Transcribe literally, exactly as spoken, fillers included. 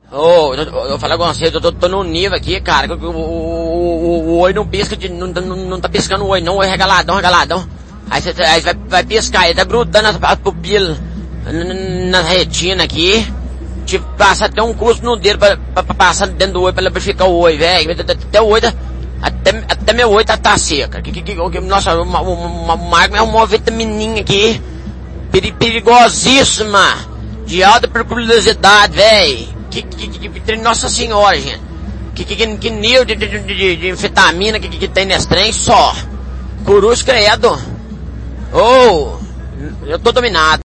Ô, eu, eu, eu falo com você, eu tô, tô num nível aqui, cara, que o, o, o, o olho não pisca, de, não, não, não tá piscando o olho, não, o olho regaladão, regaladão. Aí você aí vai, vai piscar, ele tá grudando as, as pupilas na retina aqui. Tipo, passa até um curso no dedo pra, pra, pra passar dentro do olho pra lubrificar o olho, velho. Até o olho, tá, até, até meu olho tá, tá seca. Que, que, que, nossa, o Marco é uma vitamininha aqui, peri, perigosíssima, de alta periculosidade, velho. Que, que, que, que, nossa senhora, gente. Que, que, que nível de, de, de, de anfetamina que, que, que tem nesse trem, só. Cruz credo. Oh, eu tô dominado.